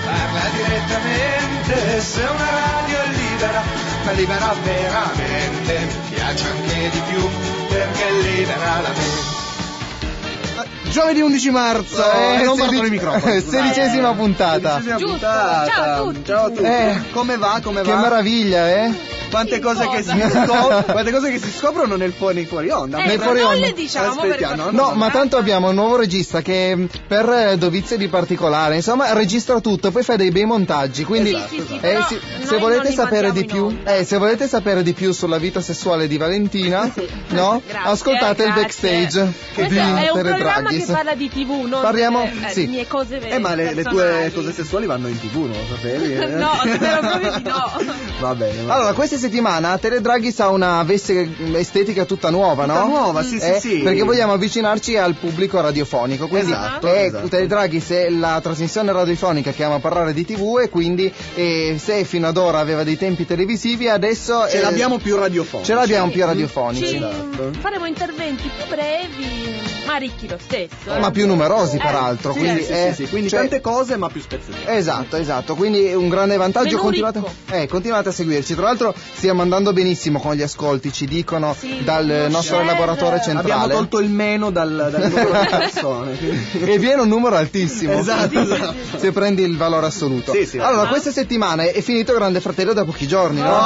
parla direttamente, se una radio è libera, ma libera veramente, mi piace anche di più, perché libera la mente. Giovedì 11 marzo, non parlo il microfono. 16ª puntata. Ciao a tutti. Come va? Che meraviglia, Quante cose che si scoprono nei fuori onda. Non le diciamo No, ma tanto abbiamo un nuovo regista che per dovizia di particolare, insomma, registra tutto, poi fa dei bei montaggi, quindi se volete sapere di più, se volete sapere di più sulla vita sessuale di Valentina, no? Ascoltate il backstage di Tele programma Draghis. che parla di TV, non parliamo mie cose vere. Ma le tue cose sessuali vanno in TV, non lo sapevi? No, spero proprio di no. Va bene. Allora, questa settimana Tele Draghis ha una veste estetica tutta nuova, no? Tutta nuova, sì. Perché vogliamo avvicinarci al pubblico radiofonico. Quindi esatto. Tele Draghis è la trasmissione radiofonica che ama parlare di TV, e quindi se fino ad ora aveva dei tempi televisivi, adesso ce l'abbiamo più radiofonici. Esatto. Faremo interventi più brevi, ma ricchi lo stesso. Ma più numerosi, peraltro. Quindi tante cose, ma più spezzate. Esatto. Quindi un grande vantaggio. Continuate a seguirci. Tra l'altro stiamo andando benissimo con gli ascolti, ci dicono dal nostro elaboratore centrale. Abbiamo tolto il meno dal numero di persone. E viene un numero altissimo. Esatto. Se prendi il valore assoluto. Sì. Allora, questa settimana è finito Grande Fratello da pochi giorni, no?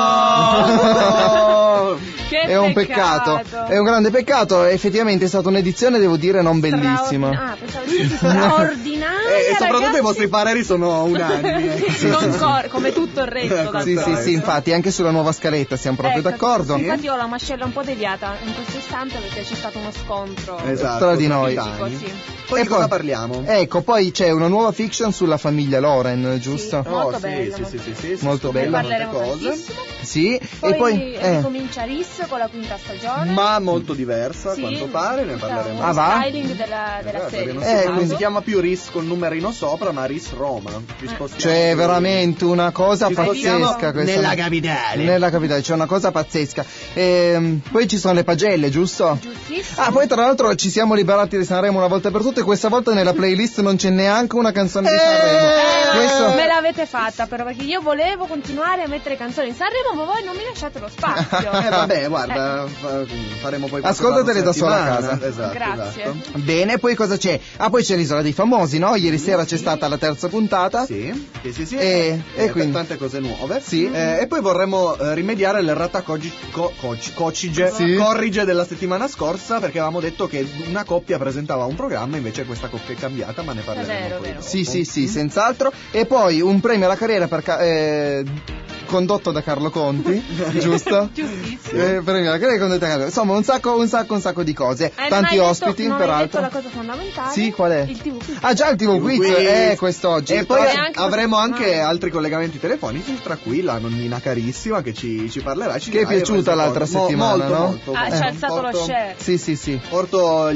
È un peccato. È un grande peccato. Effettivamente è stata un'edizione, devo dire, non bellissima. Pensavo straordinaria. E soprattutto i vostri pareri sono unanimi. Come tutto il resto. Sì, infatti anche sulla nuova scaletta siamo proprio d'accordo. Sì. Infatti ho la mascella un po' deviata in questo istante perché c'è stato uno scontro tra di noi. Poi di cosa parliamo? Ecco, poi c'è una nuova fiction sulla famiglia Loren, giusto? Molto bella. Sì, molto bella. Ne parleremo tantissimo. Sì, poi e poi ricomincia Riss con la quinta stagione. Ma molto diversa, a quanto pare, ne parleremo. Lo styling della serie. Non si chiama più Riss con numerino sopra, ma Riss Roma. C'è veramente una cosa pazzesca questa. Nella capitale c'è una cosa pazzesca. Poi ci sono le pagelle, giusto? Giustissimo. Poi tra l'altro ci siamo liberati di Sanremo una volta per tutte, e questa volta nella playlist non c'è neanche una canzone di Sanremo. Me l'avete fatta però, perché io volevo continuare a mettere canzoni in Sanremo, ma voi non mi lasciate lo spazio. Vabbè, guarda, faremo poi. Ascoltatele da sola a casa. Esatto, grazie. Esatto. Bene, poi cosa c'è? Poi c'è l'Isola dei Famosi, no? Ieri sera c'è stata la terza puntata. Sì. E quindi tante cose nuove. Sì. E poi vorremmo rimediare all'errata corrige della settimana scorsa, perché avevamo detto che una coppia presentava un programma, invece questa coppia è cambiata, ma ne parleremo poi dopo. Sì, senz'altro. E poi un premio alla carriera condotto da Carlo Conti, giusto? Giustissimo. Premio alla carriera condotto da Carlo. Insomma, un sacco di cose. Tanti ospiti, peraltro. La cosa fondamentale. Sì, qual è? Il TV quiz. Già il TV quiz, quest'oggi. E poi avremo anche altri collegamenti telefonici, tra cui la nonnina carissima che ci parlerà. Che è piaciuta l'altra settimana, no? Ci ha alzato lo share. Sì. Porto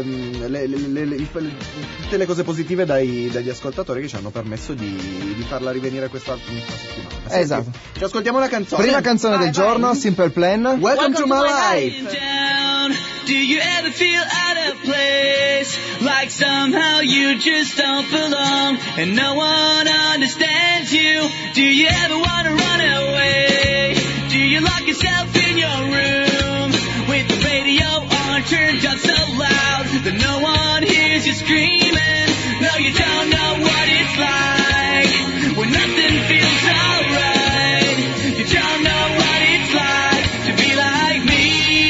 tutte le cose positive dagli ascoltatori che ci hanno permesso di farla rivenire questa settimana. Esatto. Ci ascoltiamo la canzone. Prima canzone del giorno, Simple Plan. Welcome to my life. Do you ever feel out of place? Like somehow you just don't belong and no one understands you? Do you ever want to run away? Do you lock yourself in your room with the radio on turned up so loud that no one hears you screaming? No, you don't know what it's like when nothing feels alright. You don't know what it's like to be like me.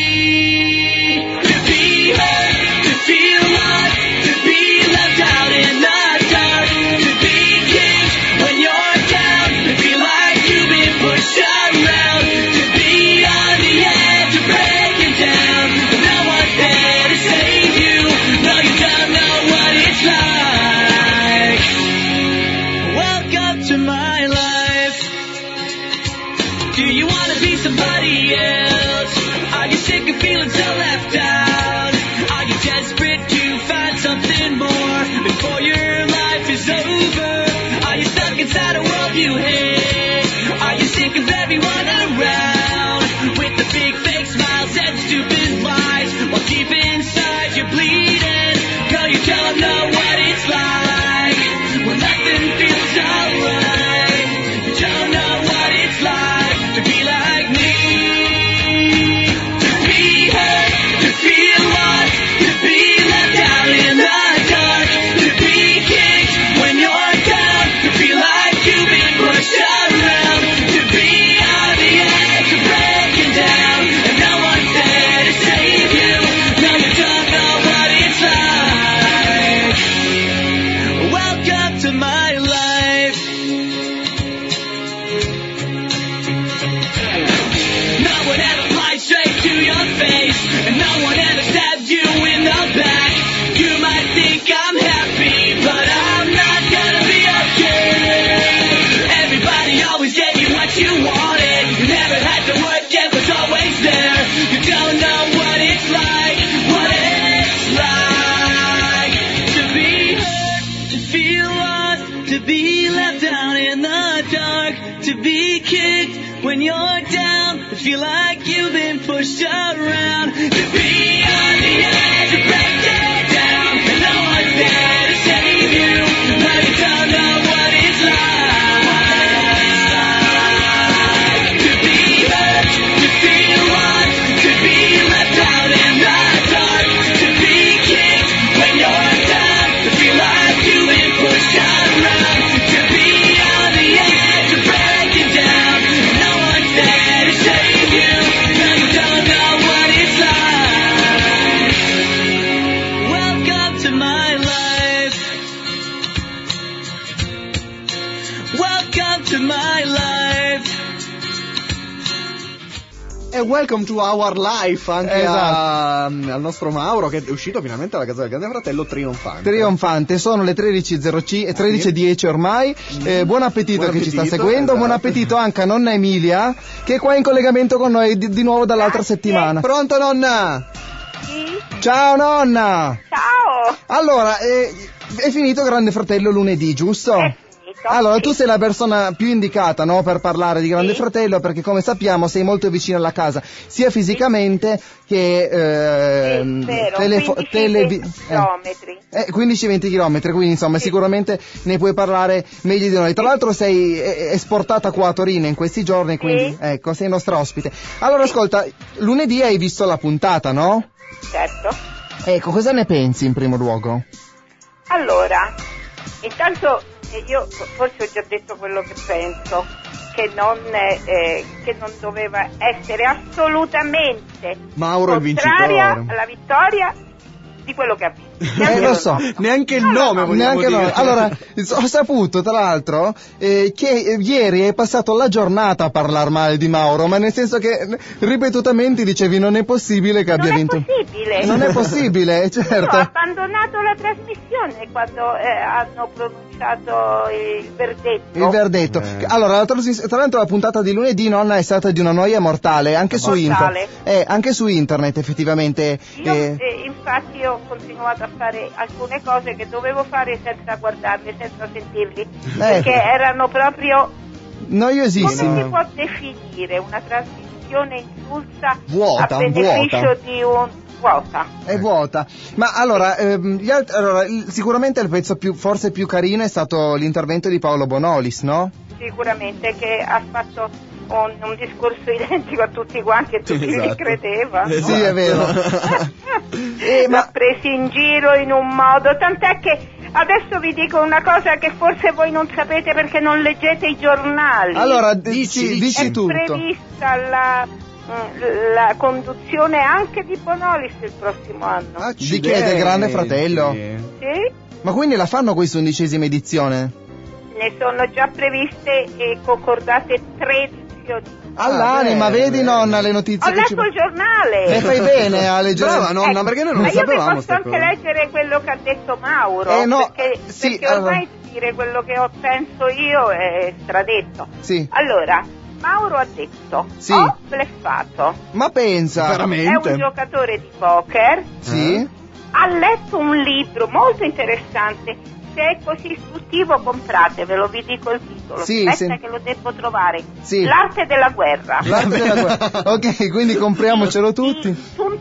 To be hurt, to feel lost, to be left out in the dark, to be kicked when you're down, to feel like you've been pushed around, to be on the edge of breaking down, but no one's there to save you. No, you don't know what it's welcome to our life anche Esatto. al nostro Mauro, che è uscito finalmente alla casa del Grande Fratello trionfante. Trionfante, sono le 13:10 ormai. Buon appetito Buon che ci sta appetito, seguendo. esatto. Buon appetito anche a nonna Emilia, che è qua in collegamento con noi di nuovo dall'altra settimana. Pronto, nonna? Sì. Ciao nonna. Ciao. Allora, è finito Grande Fratello lunedì, giusto? È finito. Allora, sì. tu sei la persona più indicata, no, per parlare di Grande Sì. Fratello, perché come sappiamo sei molto vicino alla casa, sia fisicamente che Sì, vero, 15-20 chilometri. 15-20 chilometri, quindi insomma Sì. sicuramente ne puoi parlare meglio di noi. Tra l'altro sei esportata qua a Torino in questi giorni, quindi ecco, sei nostra ospite. Allora ascolta, lunedì hai visto la puntata, no? Certo. Ecco, cosa ne pensi in primo luogo? Allora, intanto io forse ho già detto quello che penso, che non doveva essere assolutamente Mauro è il contraria vincitore. alla vittoria di quello che ha visto. Lo so. Neanche il nome vogliamo Neanche dire. noi. Allora, ho saputo tra l'altro che ieri hai passato la giornata a parlare male di Mauro, ma nel senso che ripetutamente dicevi non è possibile che abbia vinto. Non è possibile. Non è possibile, Io ho certo. abbandonato la trasmissione quando hanno pronunciato il verdetto. Il verdetto. Allora, tra l'altro la puntata di lunedì, nonna, è stata di una noia mortale, anche su Mortale. internet. Anche su internet effettivamente. Io infatti ho continuato a fare alcune cose che dovevo fare senza guardarli, senza sentirli, perché erano proprio, Noiosissime. come si può definire, una trasmissione insulsa Vuota, a beneficio di un vuota. È vuota. Ma allora, sicuramente il pezzo forse più carino è stato l'intervento di Paolo Bonolis, no? Sicuramente, che ha fatto un discorso identico a tutti quanti e tutti Esatto. li credeva. no? Sì, è vero. L'ha presi in giro in un modo, tant'è che adesso vi dico una cosa che forse voi non sapete perché non leggete i giornali. Allora, Dici è tutto. prevista la conduzione anche di Bonolis il prossimo anno. Di chi è? Del Grande Fratello? Sì? Ma quindi la fanno questa 11ª edizione? Ne sono già previste e concordate 3 edizioni. All'anima, vedi nonna le notizie Ho che ci... letto il giornale. E fai bene a leggere. Brava nonna, perché noi non ma lo io vi sapevamo posso sta anche cosa. leggere quello che ha detto Mauro, No, perché ormai dire quello che penso io è stradetto. Sì. Allora, Mauro ha detto, Sì. ho bleffato, Ma pensa. è Veramente? un giocatore di poker, Sì. ha letto un libro molto interessante. Se è così istruttivo compratevelo, vi dico il titolo. Sì, Aspetta sì. che lo devo trovare. Sì. L'arte della guerra. L'arte della guerra. Ok, quindi compriamocelo tutti. Sun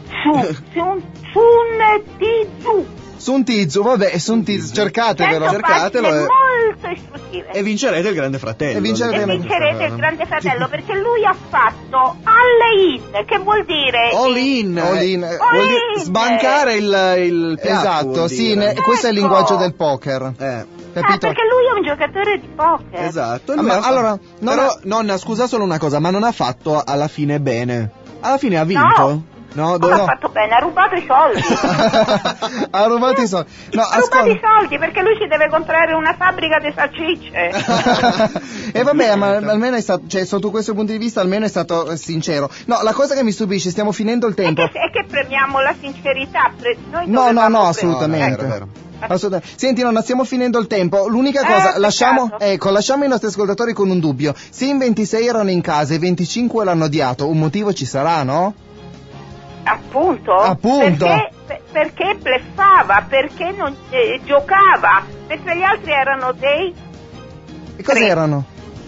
Tzu. Sun Tzu, vabbè, Sun Tzu, cercatevelo. Certo, cercatelo pagine e- molto istruttive. E vincerete il Grande Fratello. E vincerete E vincerete il Grande Fratello, perché lui ha fatto all-in, che vuol dire All in. All in. Vuol dire sbancare il piatto. Esatto, vuol sì, dire. questo è il Ecco. linguaggio del poker. Capito? perché lui è un giocatore di poker. Esatto. Ma allora, però, nonna, scusa solo una cosa, ma non ha fatto alla fine bene. Alla fine ha vinto? No, Come ha fatto bene? Ha rubato i soldi. Ha rubato i soldi. No, Ha rubato i ascolta. soldi perché lui ci deve comprare una fabbrica di salsicce. E vabbè, ma almeno è stato, cioè, sotto questo punto di vista almeno è stato sincero. No, la cosa che mi stupisce, stiamo finendo il tempo. È che premiamo la sincerità. Noi No, dovevamo assolutamente. vero. Assolutamente. Senti nonna, stiamo finendo il tempo. L'unica cosa, lasciamo i nostri ascoltatori con un dubbio. Se in 26 erano in casa e 25 l'hanno odiato, un motivo ci sarà, no? Appunto. Perché bleffava, perché non giocava, mentre gli altri erano dei E cosa erano?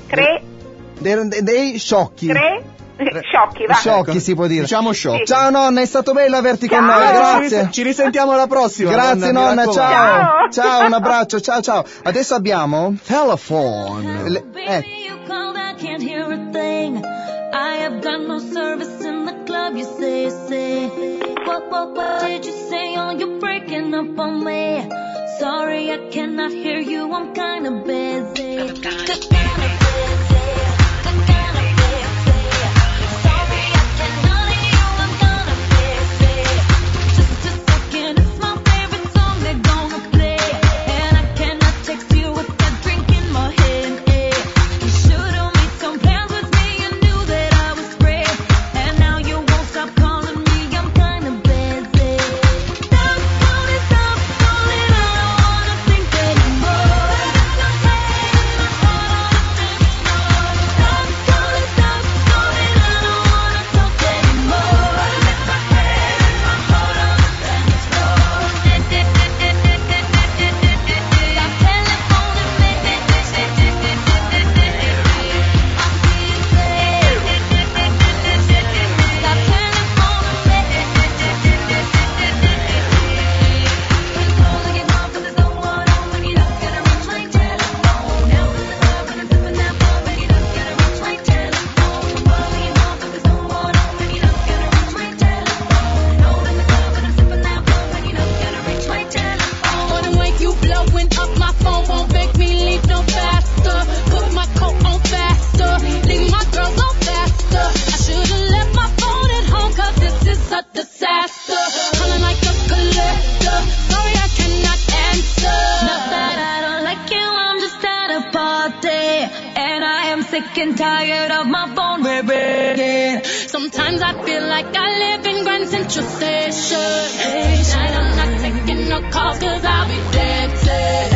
Dei sciocchi. sciocchi, va. Sciocchi si può dire. Diciamo sciocchi. Sì. Ciao nonna, è stato bello averti con noi, Ciao. grazie. Ci risentiamo alla prossima. Grazie mi nonna, raccomando. ciao. Ciao. Ciao, un abbraccio, ciao. Adesso abbiamo Telephone. Baby, you called, I can't hear a thing. I have got no service in the club, you say. What did you say? Oh, you're breaking up on me. Sorry, I cannot hear you, I'm kinda busy. sick and tired of my phone ringing. Sometimes I feel like I live in Grand Central Station. Tonight I'm not taking no calls 'cause I'll be dancing.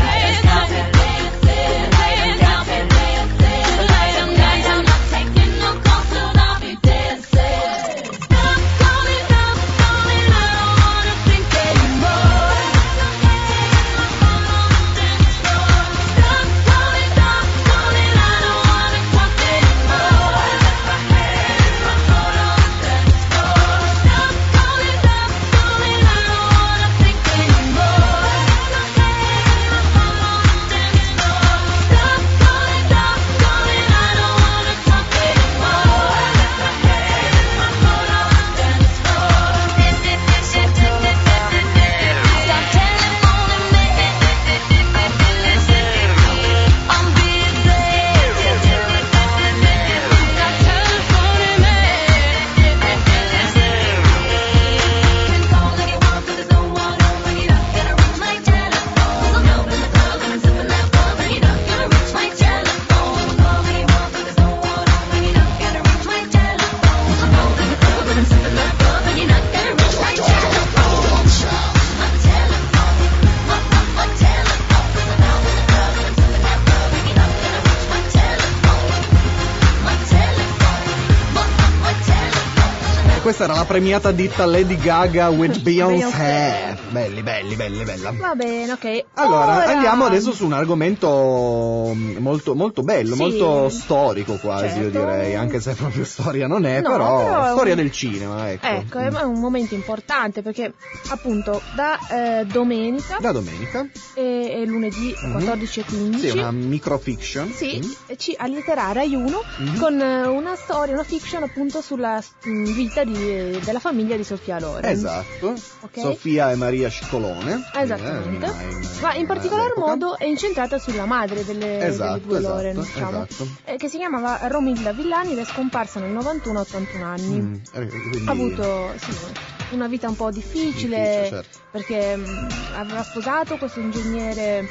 Questa era la premiata ditta Lady Gaga with Beyoncé. Belli, bella. Va bene, ok. Allora, Ora... andiamo adesso su un argomento molto, molto bello, sì, molto storico quasi, certo. Io direi, anche se proprio storia non è, No, però storia del cinema, ecco. Ecco, è un momento importante perché appunto da domenica Da domenica. e lunedì 14 e 15 Sì, una microfiction. sì, ci allieterà Rai 1 con una storia, una fiction appunto sulla vita della famiglia di Sofia Loren. Esatto. Ok? Sofia e Maria Scicolone. Esattamente. Ma in particolar all'epoca. modo è incentrata sulla madre delle due Loren, diciamo, che si chiamava Romilda Villani ed è scomparsa nel 91 a 81 anni. Quindi... Ha avuto una vita un po' difficile, certo. perché aveva sposato questo ingegnere.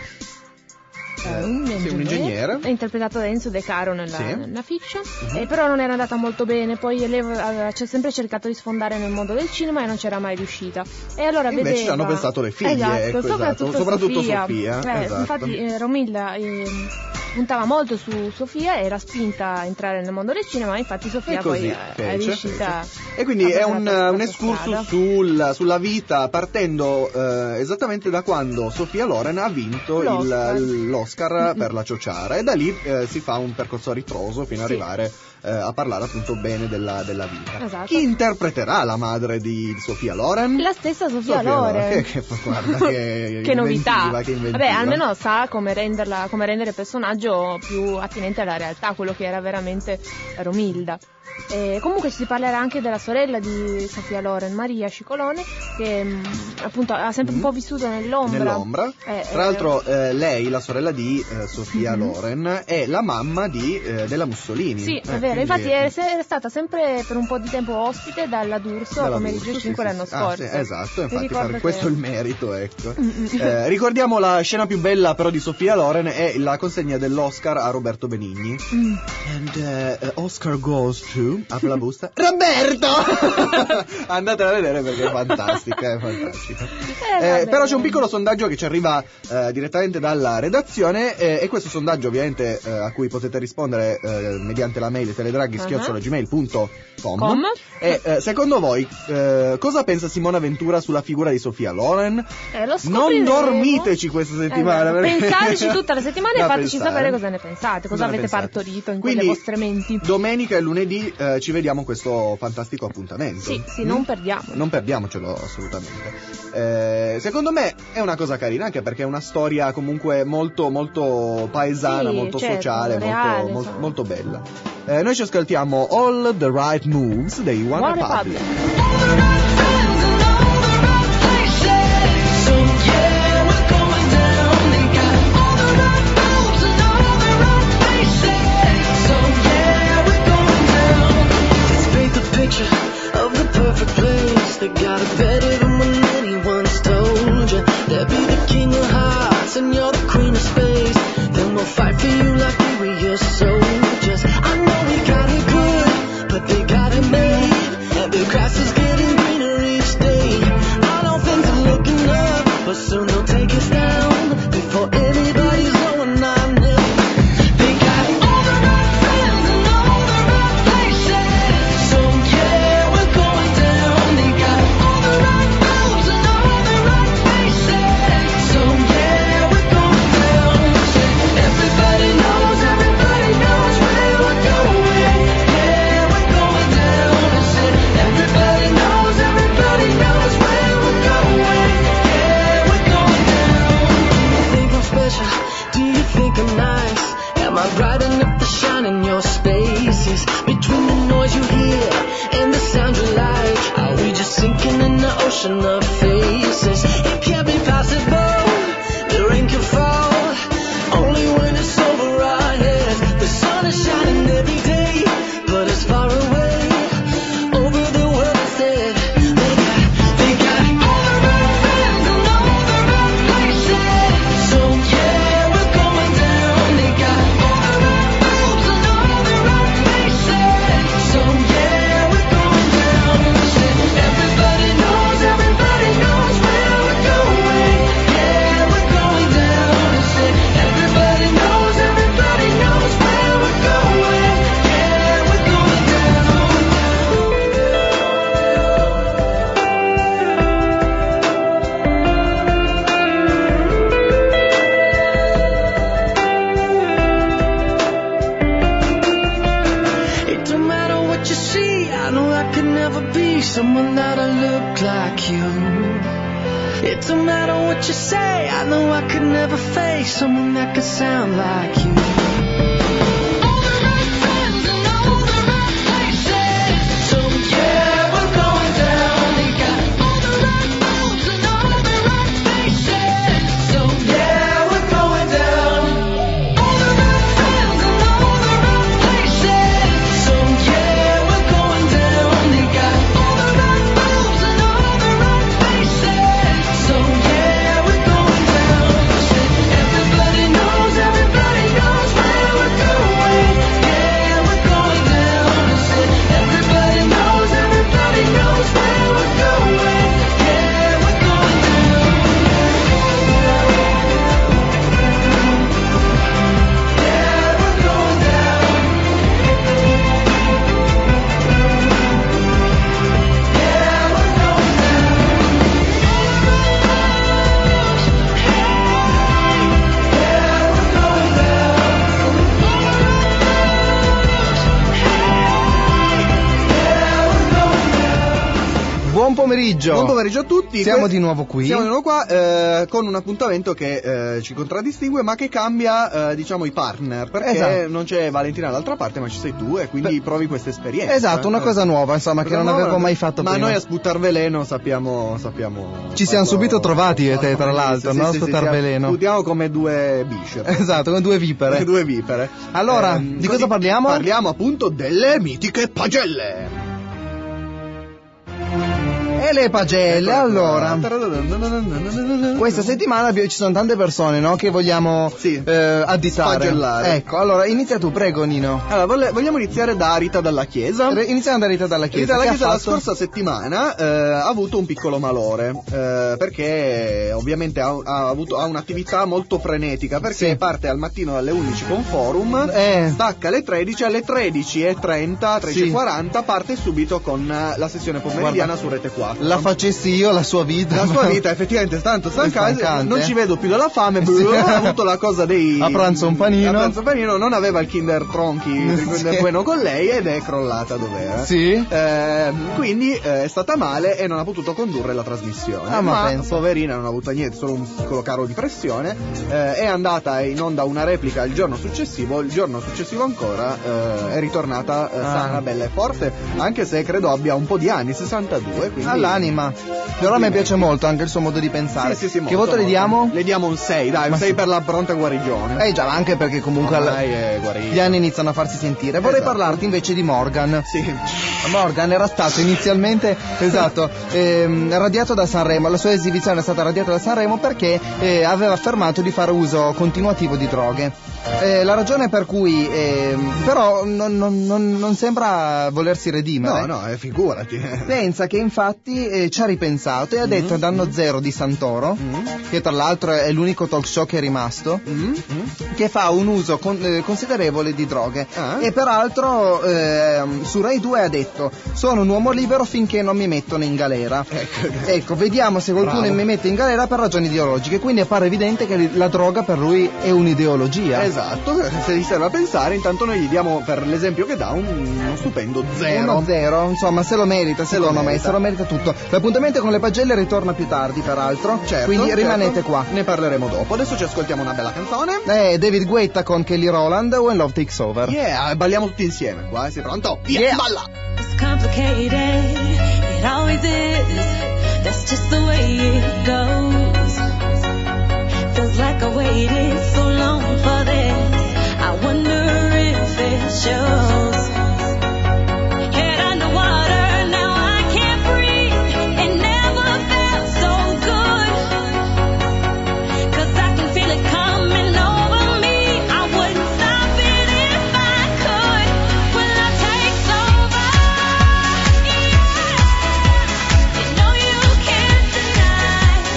Un ingegnere. è interpretato da Enzo De Caro nella fiction, Uh-huh. però non era andata molto bene. Poi lei aveva sempre cercato di sfondare nel mondo del cinema e non c'era mai riuscita, e allora invece vedeva... ci hanno pensato le figlie, esatto, ecco, soprattutto Sofia. Esatto. Infatti Romilda puntava molto su Sofia, era spinta a entrare nel mondo del cinema, ma infatti Sofia poi è riuscita e quindi è un strada. excursus sulla vita, partendo esattamente da quando Sofia Loren ha vinto l'Oscar per La Ciociara, e da lì si fa un percorso a ritroso fino ad arrivare a parlare appunto bene della vita. Esatto. Chi interpreterà la madre di Sofia Loren? La stessa Sofia Loren. Guarda che che novità. Che inventiva. Vabbè, almeno sa come rendere il personaggio più attinente alla realtà, quello che era veramente Romilda. E comunque ci si parlerà anche della sorella di Sofia Loren, Maria Scicolone, che appunto ha sempre un po' vissuto nell'ombra. Tra l'altro lei, la sorella di Sofia Loren, è la mamma della Mussolini. Sì, è vero, infatti è stata sempre per un po' di tempo ospite dalla D'Urso come Reggio 5 l'anno scorso. Sì, esatto, infatti per questo è il merito, ecco. Ricordiamo la scena più bella però di Sofia Loren è la consegna dell'Oscar a Roberto Benigni. And Oscar goes to, apre la busta, Roberto! Andatela a vedere perché è fantastica, però c'è un piccolo sondaggio che ci arriva direttamente dalla redazione, e questo sondaggio ovviamente a cui potete rispondere mediante la mail teledraghi@gmail.com. E secondo voi cosa pensa Simona Ventura sulla figura di Sofia Loren? Non dormiteci questa settimana, pensateci tutta la settimana e fateci pensare. sapere cosa ne pensate, cosa avete partorito in quelle vostre menti. Domenica e lunedì ci vediamo questo fantastico appuntamento. Sì, non perdiamolo. Non perdiamocelo assolutamente. Secondo me è una cosa carina, anche perché è una storia comunque molto molto paesana, molto sociale, reale, molto bella. Noi ci ascoltiamo All the Right Moves dei One Republic. Of the perfect place, they got it better than when anyone's told you. They'll be the king of hearts and you're the queen of space. Then we'll fight for you like we were your soldiers. I someone that'll look like you. It don't matter what you say, I know I could never face someone that could sound like you. All the right friends and all the right places. So yeah, we're going down. They got all the right moves and all the right faces. So yeah, we're going down. All the right friends and all the right places. So yeah, we're going down. They got all the right moves and all the right faces. So yeah, we're going down. Everybody knows where we're going. Yeah, we're going down. Everybody knows where we're going. Yeah, we're going down. Yeah, we're going down. Yeah, we're going Buon pomeriggio. Buon pomeriggio a tutti. Siamo di nuovo qui. Siamo di nuovo qua con un appuntamento che ci contraddistingue, ma che cambia diciamo i partner, perché Esatto. non c'è Valentina dall'altra parte, ma ci sei tu e quindi provi questa esperienza. Esatto, una cosa nuova, insomma, che non avevo mai fatto ma prima. noi a sputtar veleno sappiamo Ci siamo subito trovati io e te, tra benissimo. l'altro, no? Sputtar veleno. Sputiamo come due bishop. Esatto, con due vipere. Due vipere. Allora, di cosa parliamo? Parliamo appunto delle mitiche pagelle. E le pagelle, Ecco, allora. Questa settimana ci sono tante persone, no? Che vogliamo additare. Spagellare. Ecco, allora inizia tu, prego Nino. Allora, vogliamo iniziare da Rita dalla Chiesa. Iniziamo da Rita dalla Chiesa. Rita dalla Che ha Chiesa la fatto? scorsa settimana ha avuto un piccolo malore, perché ovviamente ha un'attività molto frenetica, perché Sì. parte al mattino dalle 11 con Forum, stacca alle 13, alle 13:30, 13:40 parte subito con la sessione pomeridiana su Rete 4. La facessi io, la sua vita. La sua vita effettivamente è tanto stancante, non ci vedo più dalla fame, ha avuto la cosa dei... A pranzo un panino. Non aveva il Kinder Tronchi, il Kinder Bueno con lei ed è crollata dov'era. Sì. Quindi è stata male e non ha potuto condurre la trasmissione. Ma pensa. Poverina non ha avuto niente, solo un piccolo calo di pressione. È andata in onda una replica il giorno successivo ancora è ritornata sana, bella e forte, anche se credo abbia un po' di anni, 62, quindi... All'anima. Però a me piace molto anche il suo modo di pensare. Sì, che molto, voto le molto. diamo? Le diamo un 6, dai, un 6 per la pronta guarigione. Già, anche perché comunque Ormai è guarita. gli anni iniziano a farsi sentire. Vorrei Esatto. parlarti invece di Morgan. Sì. Morgan era stato inizialmente radiato da Sanremo. La sua esibizione è stata radiata da Sanremo perché aveva affermato di fare uso continuativo di droghe. La ragione per cui però non sembra volersi redimere. No, figurati. Pensa che infatti ci ha ripensato e ha detto ad Anno Zero di Santoro, che tra l'altro è l'unico talk show che è rimasto, che fa un uso considerevole di droghe. E peraltro su Rai 2 ha detto: sono un uomo libero finché non mi mettono in galera. Ecco, vediamo se qualcuno Bravo. mi mette in galera per ragioni ideologiche. Quindi appare evidente che la droga per lui è un'ideologia. Esatto, se gli serve a pensare, intanto noi gli diamo, per l'esempio che dà, uno stupendo 0. 1-0, insomma, se lo merita, secondo me, merita. se lo merita tutto. L'appuntamento con le pagelle ritorna più tardi, peraltro. Certo, quindi rimanete certo. qua. Ne parleremo dopo. Adesso ci ascoltiamo una bella canzone. David Guetta con Kelly Rowland, When Love Takes Over. Yeah, balliamo tutti insieme qua, sei pronto? Yeah. Balla! It's complicated, it always is. That's just the way it goes. Feels like I waited so long for this. I wonder if it shows. Head underwater, now I can't breathe. It never felt so good. 'Cause I can feel it coming over me. I wouldn't stop it if I could. When love takes over, yeah. You know you can't deny.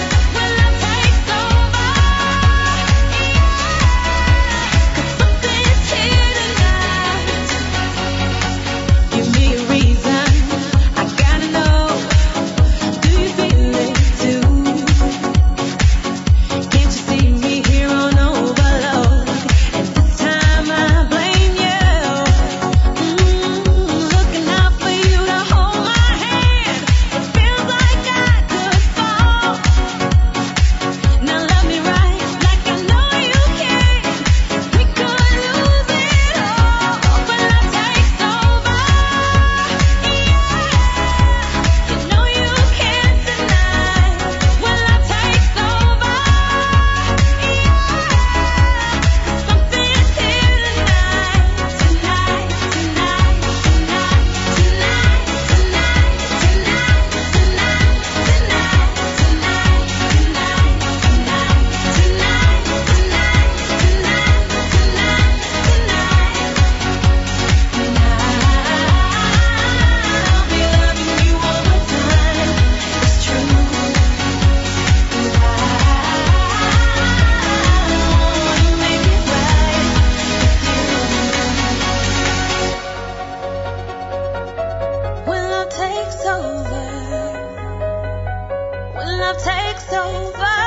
over,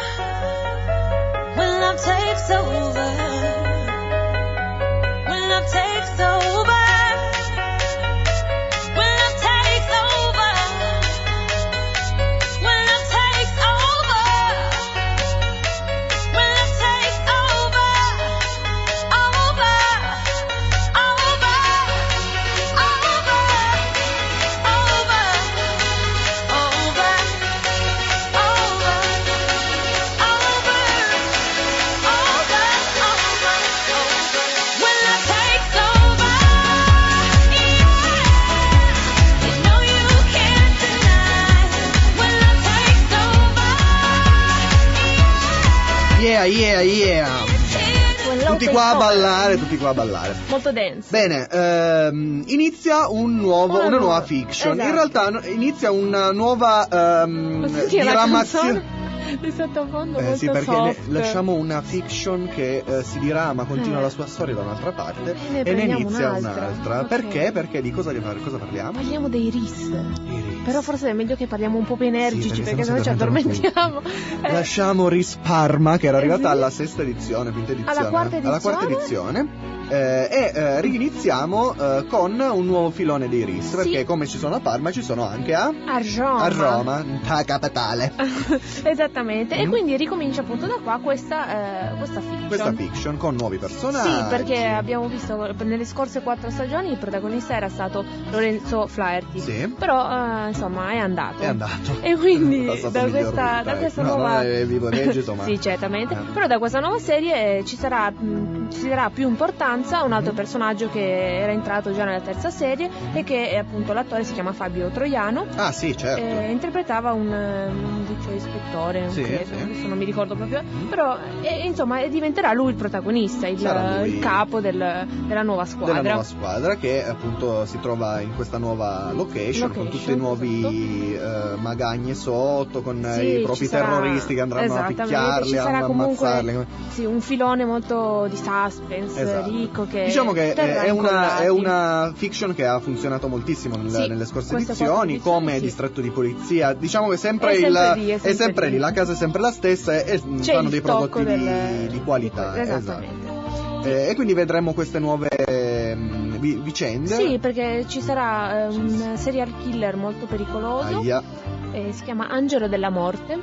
when love takes over, when love takes over. Yeah. Tutti qua a ballare. Molto dance. Bene, inizia una nuova fiction. Esatto. In realtà inizia una nuova diramazione. Di sottofondo Sì, molto perché soft. lasciamo una fiction che si dirama, continua la sua storia da un'altra parte E ne inizia un'altra. un'altra. Ok. Perché? Di cosa parliamo? Parliamo dei RIS. I RIS. Però forse è meglio che parliamo un po' più energici, Sì, perché sennò sennò ci si addormentiamo. Lasciamo RIS Parma, che era arrivata alla sesta edizione, quinta edizione. Alla quarta edizione. E riniziamo con un nuovo filone dei RIS, perché come ci sono a Parma ci sono anche a Roma, la capitale. Esattamente. E quindi ricomincia appunto da qua questa fiction. Questa fiction con nuovi personaggi. Sì, perché abbiamo visto nelle scorse 4 stagioni il protagonista era stato Lorenzo Flaherty. Sì. Però insomma è andato. E È quindi passato da miglior questa vita, nuova no, è vivo e vegeto, ma sì, certamente. Però da questa nuova serie ci darà più importanza un altro personaggio che era entrato già nella terza serie e che appunto l'attore si chiama Fabio Troiano. Ah, sì, certo. Interpretava un vice ispettore, Sì, credo, sì. adesso non mi ricordo proprio, però insomma diventerà lui il protagonista, il capo della nuova squadra. Della nuova squadra che appunto si trova in questa nuova location con tutti i nuovi magagne sotto, con i propri terroristi che andranno a picchiarli, a ammazzarli. Sì, un filone molto di suspense, ricco, che diciamo che è incollati. una fiction che ha funzionato moltissimo nelle scorse edizioni, come Distretto di Polizia. Diciamo che è sempre lì, la casa è sempre la stessa e fanno dei prodotti di qualità. Esattamente. E quindi vedremo queste nuove vicende. Sì, perché ci sarà un serial killer molto pericoloso. Si chiama Angelo della Morte.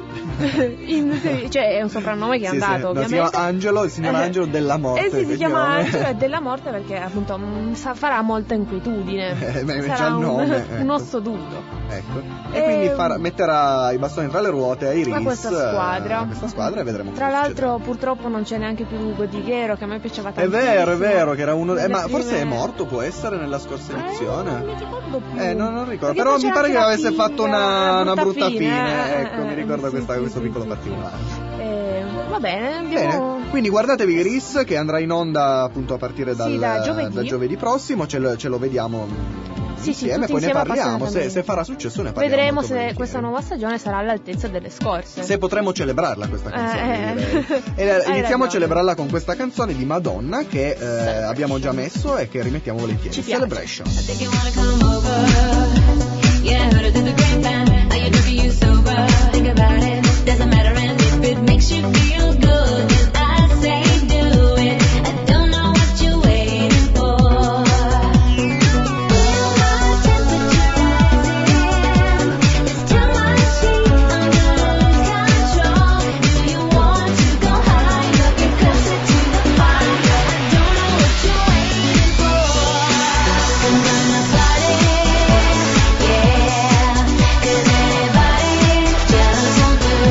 Cioè è un soprannome che è andato, ovviamente. Si chiama Angelo, il signor Angelo della Morte. Si chiama Angelo della Morte perché appunto farà molta inquietudine. Sarà un osso duro. Ecco. E quindi metterà i bastoni tra le ruote ai RIS. A questa squadra e vedremo. Tra l'altro purtroppo non c'è neanche più Ugo Dighero, che a me piaceva tantissimo. È vero che era uno. Ma forse è morto, può essere, nella scorsa edizione. Non mi ricordo più. Non ricordo. Perché Però mi pare che avesse fatto una brutta fine. Ecco, mi ricordo questo piccolo particolare. Va bene, andiamo. Bene. Quindi guardatevi RIS, che andrà in onda appunto a partire da giovedì prossimo. Ce lo vediamo insieme, poi ne parliamo. Se farà successo ne parliamo. Vedremo se questa nuova stagione sarà all'altezza delle scorse. Se potremo celebrarla questa canzone. Iniziamo a celebrarla con questa canzone di Madonna che abbiamo già messo e che rimettiamo volentieri. Celebration. Yeah, heard it through the grapevine. Are you drunk or you sober? Think about it. Doesn't matter, and if it makes you feel good, then I say do it. I don't know what you're waiting for. Feel my temperature rising. It's too much heat. I'm gonna lose control. Do you want to go higher? Get closer to the fire. I don't know what you're waiting for. I'm gonna party. Yeah, 'cause anybody just won't do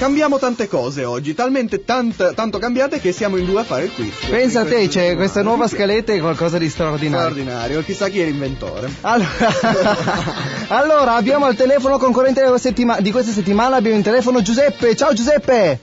cambiamo tante cose oggi, talmente tanto cambiate che siamo in 2 a fare il quiz. Pensa a te, c'è questa nuova scaletta, è qualcosa di straordinario. Chissà chi è l'inventore. Allora, abbiamo al telefono concorrente di questa settimana, abbiamo in telefono Giuseppe. Ciao Giuseppe!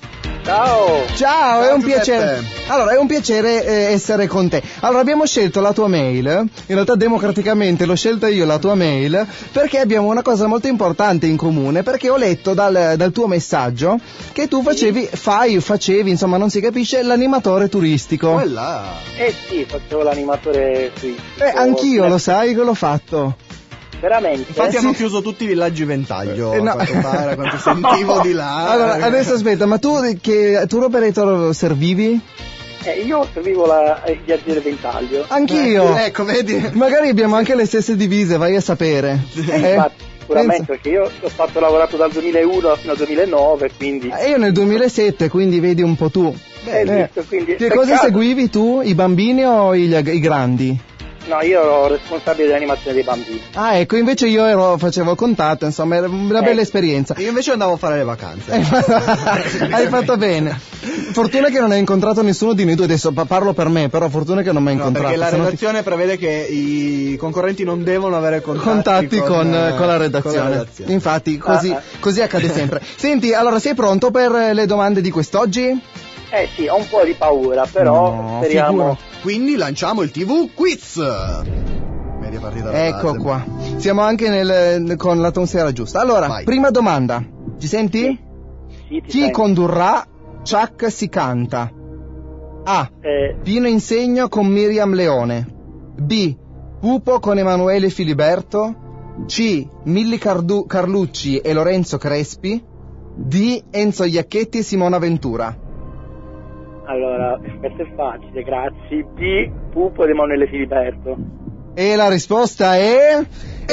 Ciao, è un piacere. Allora, è un piacere essere con te. Allora, abbiamo scelto la tua mail, in realtà democraticamente l'ho scelta io la tua mail, perché abbiamo una cosa molto importante in comune, perché ho letto dal tuo messaggio che tu facevi, insomma, non si capisce, l'animatore turistico. Quella. Sì, facevo l'animatore turistico. Anch'io, lo sai che l'ho fatto. Veramente? Infatti hanno chiuso tutti i villaggi ventaglio, no. a quanto pare, quanto sentivo di là. Allora, adesso aspetta, ma tu che tour operator servivi? Io servivo il viaggio del ventaglio. Anch'io. Ecco, vedi? Magari abbiamo anche le stesse divise, vai a sapere. Infatti, sicuramente, perché io ho lavorato dal 2001 fino al 2009, quindi... io nel 2007, quindi vedi un po' tu. Visto, quindi, che cosa seguivi tu? I bambini o i grandi? No, io ero responsabile dell'animazione dei bambini. Ah, ecco, invece io facevo il contatto, insomma, era una bella esperienza. Io invece andavo a fare le vacanze. Hai fatto bene. Fortuna che non hai incontrato nessuno di noi due, adesso parlo per me, però fortuna che non mi hai incontrato. Perché la redazione prevede che i concorrenti non devono avere contatti con la redazione. Infatti, così accade sempre. Senti, allora sei pronto per le domande di quest'oggi? Sì, ho un po' di paura, però speriamo. Figuro. Quindi lanciamo il TV Quiz. Media partita. Ecco qua. Siamo anche con l'atmosfera giusta. Allora, vai. Prima domanda. Ci senti? Sì, Chi sento. condurrà Chuck si canta? A. Pino Insegno con Miriam Leone. B. Pupo con Emanuele Filiberto. C. Milli Carlucci e Lorenzo Crespi. D. Enzo Iacchetti e Simona Ventura. Allora, questo è facile, grazie. B. Pupo di Emanuele Filiberto. E la risposta è...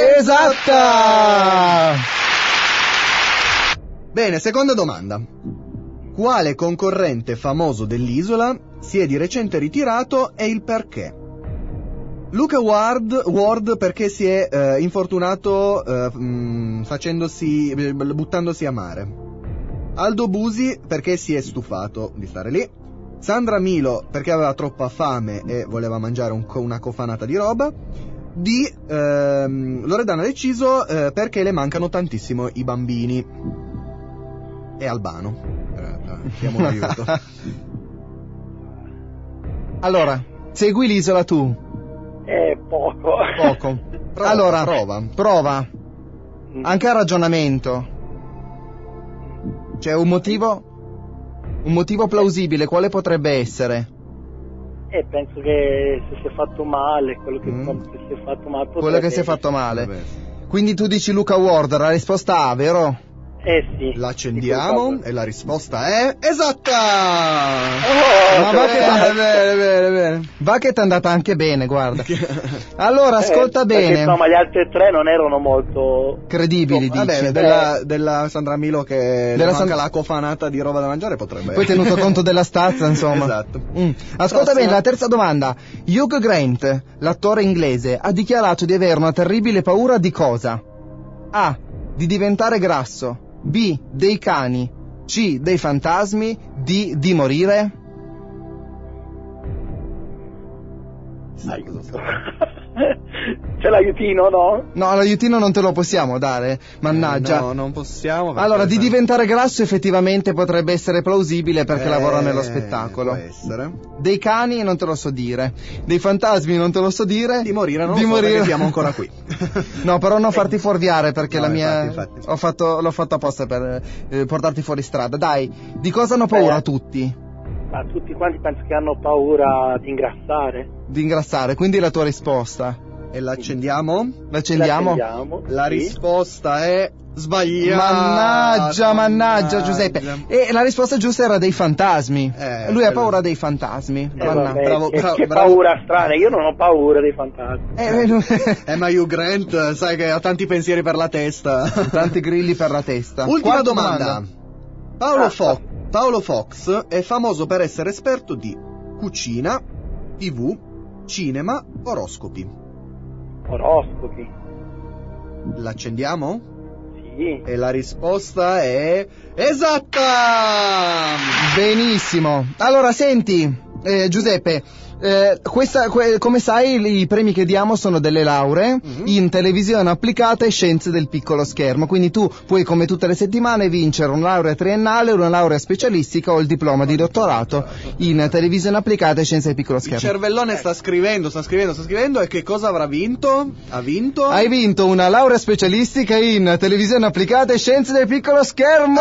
esatta! Bene, seconda domanda. Quale concorrente famoso dell'isola si è di recente ritirato e il perché? Luca Ward perché si è infortunato buttandosi a mare. Aldo Busi perché si è stufato di stare lì. Sandra Milo perché aveva troppa fame e voleva mangiare una cofanata di roba. Di Loredana Deciso perché le mancano tantissimo i bambini. E Albano. Chiamo un aiuto. Allora, segui l'isola tu. Poco. Prova. Anche a ragionamento. C'è un motivo plausibile, quale potrebbe essere? Penso che se si è fatto male, quello che si è fatto male. Quello che si è fatto male. Quindi tu dici Luca Ward, la risposta A, vero? Sì. L'accendiamo e la risposta è esatta! Ma bene. Va che ti è andata anche bene, guarda. Allora, ascolta bene. Insomma, gli altri tre non erano molto credibili, dici. Della Sandra Milo che le manca la cofanata di roba da mangiare potrebbe. Poi tenuto conto della stazza, insomma. Esatto. Ascolta bene, la terza domanda. Hugh Grant, l'attore inglese, ha dichiarato di avere una terribile paura di cosa? A. Di diventare grasso. B. Dei cani. C. Dei fantasmi. D. Di morire. C'è l'aiutino, no? No, l'aiutino non te lo possiamo dare, mannaggia. No, non possiamo. Allora, di diventare grasso effettivamente potrebbe essere plausibile perché lavora nello spettacolo. Può essere. Dei cani non te lo so dire. Dei fantasmi non te lo so dire. Di morire non lo so perché siamo ancora qui. No, però non farti fuorviare perché la mia... Infatti. L'ho fatto apposta per portarti fuori strada. Dai, di cosa hanno paura tutti? Ma tutti quanti penso che hanno paura di ingrassare. Di ingrassare, quindi la tua risposta? E l'accendiamo? L'accendiamo? La risposta è sbagliata. Mannaggia Giuseppe. E la risposta giusta era dei fantasmi. Lui ha paura dei fantasmi. Bravo. Paura strana, io non ho paura dei fantasmi. Ma Hugh Grant sai che ha tanti pensieri per la testa. Tanti grilli per la testa. Ultima domanda. Paolo Fox è famoso per essere esperto di cucina, TV, cinema, oroscopi. Oroscopi. L'accendiamo? Sì. sì. E la risposta è esatta! Benissimo. Allora, senti, Giuseppe, come sai, i premi che diamo sono delle lauree in televisione applicata e scienze del piccolo schermo. Quindi tu puoi, come tutte le settimane, vincere una laurea triennale, una laurea specialistica o il diploma di dottorato in televisione applicata e scienze del piccolo Il schermo. cervellone sta scrivendo e che cosa avrà vinto? Ha vinto? Hai vinto una laurea specialistica in televisione applicata e scienze del piccolo schermo!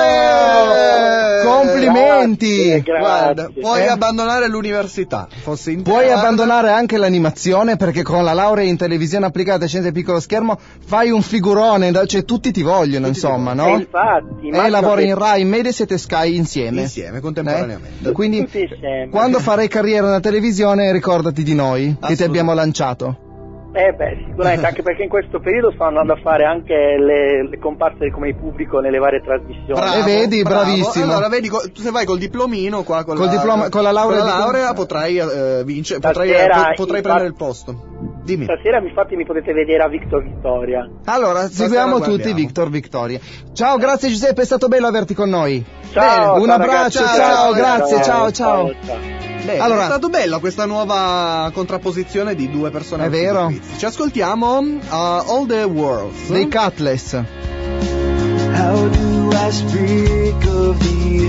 Complimenti! Grazie. Guarda, puoi abbandonare l'università. Puoi abbandonare anche l'animazione, perché con la laurea in televisione applicata e scienze del piccolo schermo fai un figurone, cioè tutti ti vogliono, insomma, no? Infatti. E lavori in Rai, in Mediaset e Sky insieme, contemporaneamente. Quindi Tutti insieme. quando farai carriera nella televisione ricordati di noi, che ti abbiamo lanciato. Sicuramente, anche perché in questo periodo sto andando a fare anche le comparse come il pubblico nelle varie trasmissioni. E vedi, bravissimo. Allora, vedi, se vai col diplomino qua, con la laurea potrai vincere, Stasera, potrai prendere il posto. Dimmi. Stasera infatti mi potete vedere a Victor Vittoria. Allora, seguiamo tutti Victor Vittoria. Ciao, grazie Giuseppe, è stato bello averti con noi. Ciao, un abbraccio, ragazzi, ciao, grazie, ciao. Bene, allora, è stato bella questa nuova contrapposizione di due personaggi. È vero. Ci ascoltiamo All the Worlds dei Cutlass. How do I speak of the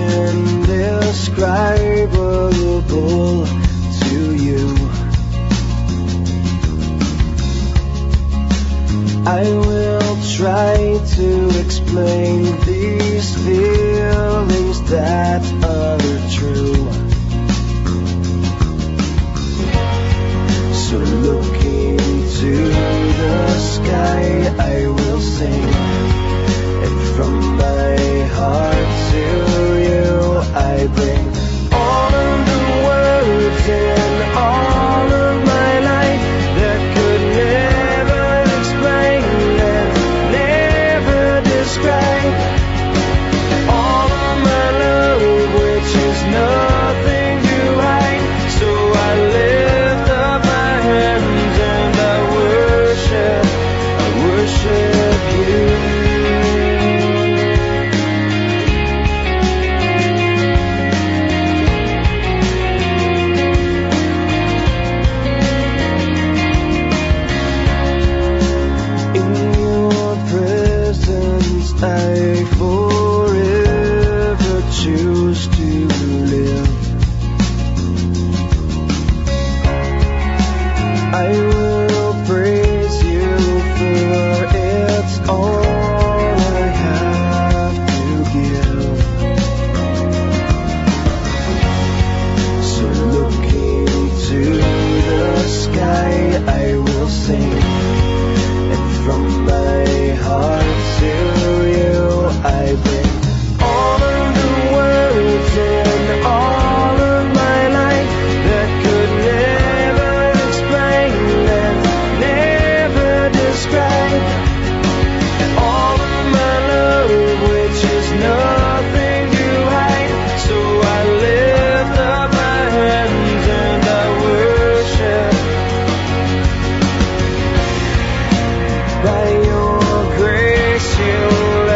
indescribable to you? I will try to explain these feelings that are true. So looking to the sky, I will sing, and from my heart to you, I bring all of the words in all of my life that could never explain and never describe all of my love, which is nothing to hide. So I lift up my hands and I worship you. I forever choose to live. I will praise you, for it's all I have to give. So looking to the sky, I will sing, and from my heart to I bring all of the words in all of my life that could never explain and never describe all of my love, which is nothing to hide. So I lift up my hands and I worship. By your grace you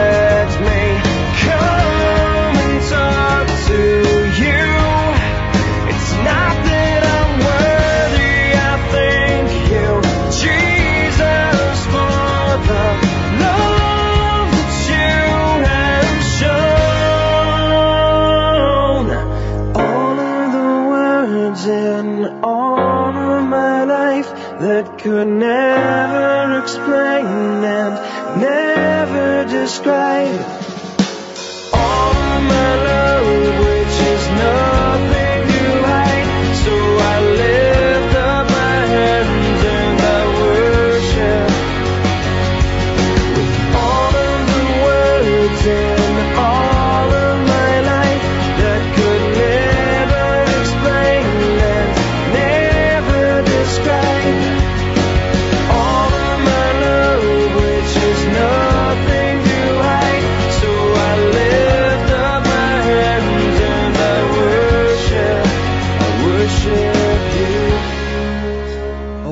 could never explain and never describe all of my love, which is nothing to hide. So I lift up my hands and I worship with all of the words in all of my life that could never explain and never describe.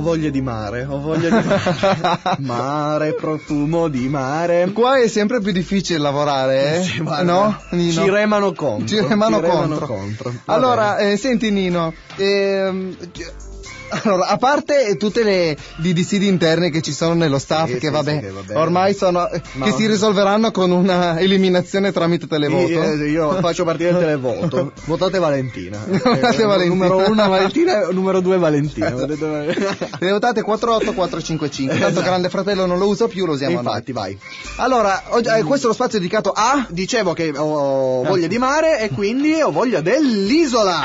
voglia di mare, mare, profumo di mare. Qua è sempre più difficile lavorare, Sì, guarda, no, Nino? Ci remano contro. Allora, senti Nino, allora, a parte tutte le dissidi interne che ci sono nello staff, Sì, che sì, vabbè, sì, che vabbè. ormai sono che si risolveranno con una eliminazione tramite televoto. Io faccio partire il televoto. Votate Valentina. Votate Valentina. Numero 1 Valentina, numero 2 Valentina. Le votate 48455. Tanto Grande Fratello non lo uso più, lo usiamo Infatti, noi. vai. Allora, questo è lo spazio dedicato a... Dicevo che ho voglia di mare e quindi ho voglia dell'isola.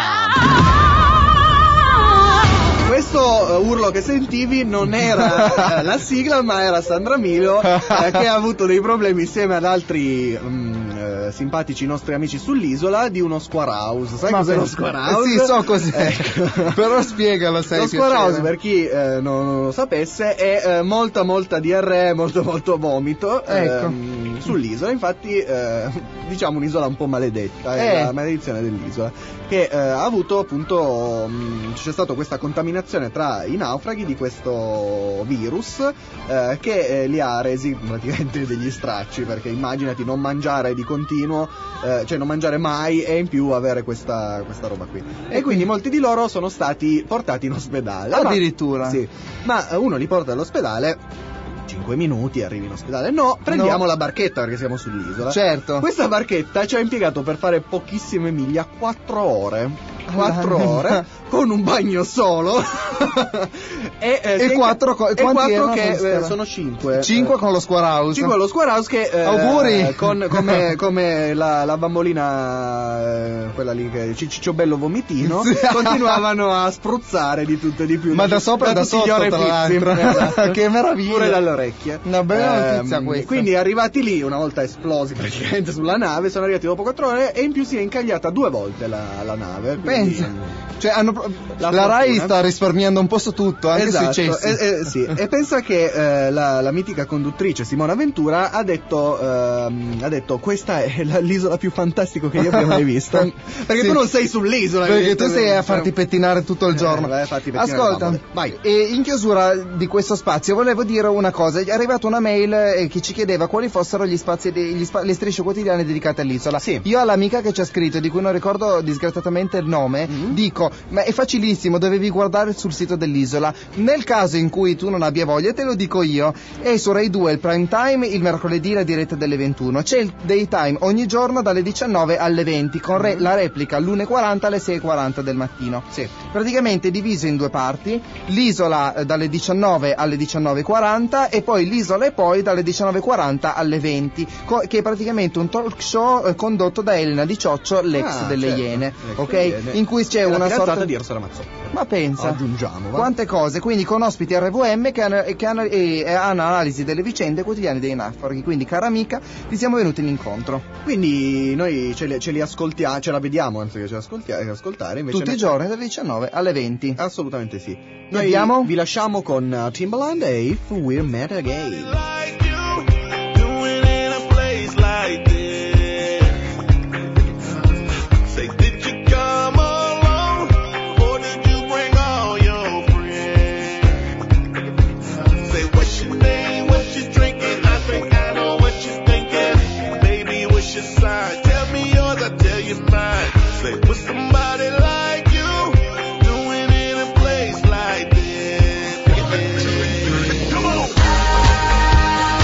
Questo urlo che sentivi non era la sigla, ma era Sandra Milo, che ha avuto dei problemi insieme ad altri simpatici nostri amici sull'isola di uno square house. Sai cos'è lo square house? Sì, so cos'è. Però spiegalo, sai. Lo square house, per chi non lo sapesse, è molta diarrea, molto vomito sull'isola. Infatti, diciamo un'isola un po' maledetta, è la maledizione dell'isola, che ha avuto appunto c'è stata questa contaminazione tra i naufraghi di questo virus che li ha resi praticamente degli stracci, perché immaginati non mangiare di continuo, cioè non mangiare mai e in più avere questa roba qui. E quindi molti di loro sono stati portati in ospedale. Addirittura? Sì, ma uno li porta all'ospedale, 5 minuti arrivi in ospedale. No, prendiamo la barchetta perché siamo sull'isola. Certo. Questa barchetta ci ha impiegato per fare pochissime miglia 4 ore. 4 ore con un bagno solo e 4 che sono 5 con lo square house. 5 allo square house che auguri come la bambolina quella lì che Cicciobello Vomitino continuavano a spruzzare di tutto e di più ma da sopra e da sotto, tra l'altro. Esatto. Che meraviglia, pure dalle orecchie. Una bella notizia questa. Quindi arrivati lì, una volta esplosi praticamente sulla nave, sono arrivati dopo 4 ore e in più si è incagliata 2 volte la nave. Quindi, cioè la Rai sta risparmiando un po' su tutto, anche esatto, sui cessi. sì. E pensa che la mitica conduttrice Simona Ventura ha detto questa è l'isola più fantastica che io abbia mai visto. Perché tu non sei sull'isola, perché tu sei a farti pettinare tutto il giorno. Ascolta, vai. E in chiusura di questo spazio volevo dire una cosa. È arrivata una mail che ci chiedeva quali fossero gli spazi le strisce quotidiane dedicate all'isola. Sì. Io all'amica che ci ha scritto, di cui non ricordo disgraziatamente il nome, dico, ma è facilissimo, dovevi guardare sul sito dell'isola. Nel caso in cui tu non abbia voglia, te lo dico io, è su Rai 2 il prime time, il mercoledì la diretta delle 21, c'è il daytime ogni giorno dalle 19 alle 20 con la replica all'1:40 alle 6:40 del mattino. Sì. Praticamente diviso in 2 parti, l'isola dalle 19 alle 19:40 e poi l'isola e poi dalle 19:40 alle 20, che è praticamente un talk show condotto da Elena Di Cioccio, l'ex delle Iene, ok? In cui c'è una sorta di Orsola Mazzotti. Ma pensa, aggiungiamo quante cose, quindi con ospiti RVM che hanno analisi delle vicende quotidiane dei naufraghi. Quindi, cara amica, ti siamo venuti in incontro. Quindi noi ce li ascoltiamo, ce la vediamo anziché ce ascoltare invece tutti i giorni dalle 19 alle 20. Assolutamente sì. Noi abbiamo? Vi lasciamo con Timbaland e If We're Met Again. Tell me yours, I'll tell you mine. Say, with somebody like you, doing it in a place like this. Come on!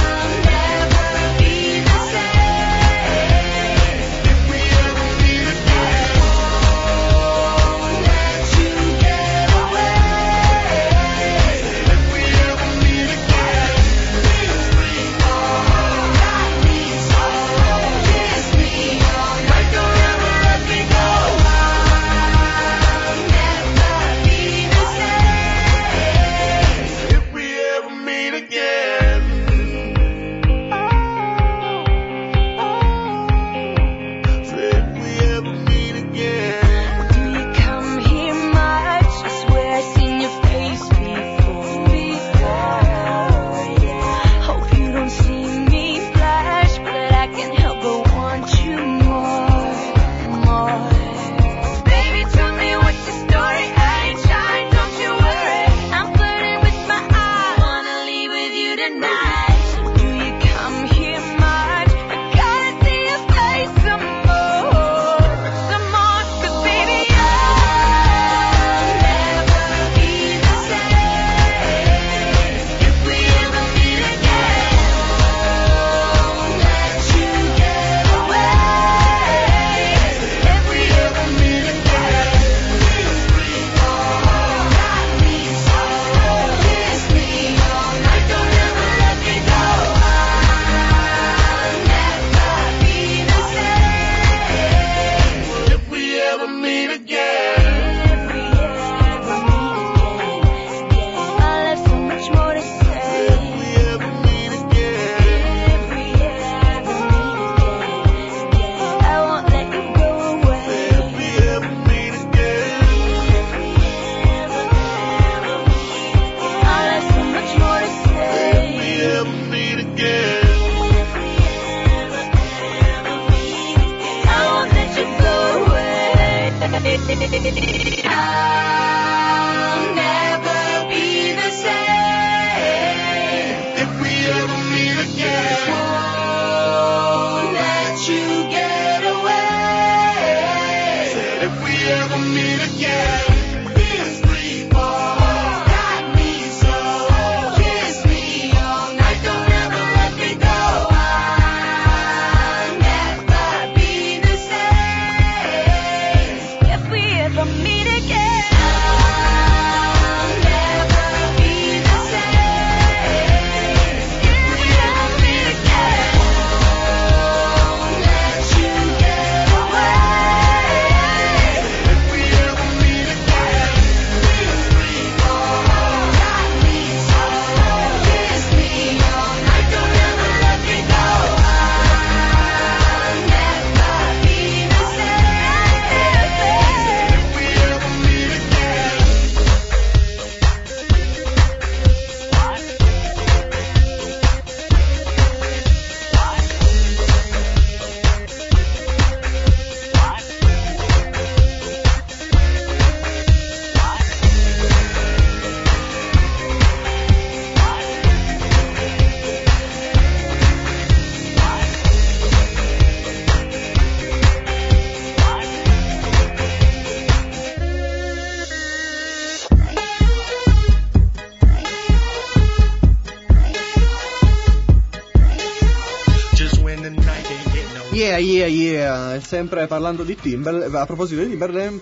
sempre parlando di Timberland, a proposito di Timberland,